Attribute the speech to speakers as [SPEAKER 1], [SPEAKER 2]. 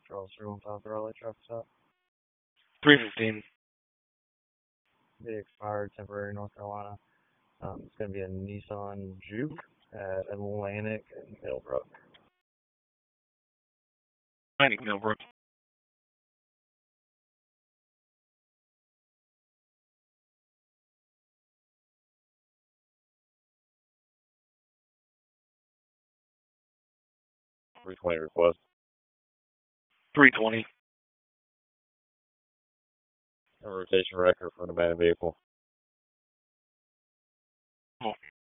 [SPEAKER 1] Charles 315 Raleigh traffic stop.
[SPEAKER 2] 315.
[SPEAKER 1] The expired temporary North Carolina. It's going to be a Nissan Juke at Atlantic and Millbrook.
[SPEAKER 2] Atlantic Millbrook.
[SPEAKER 3] .320 request.
[SPEAKER 2] 320.
[SPEAKER 3] A rotation record for an abandoned vehicle.
[SPEAKER 2] Oh.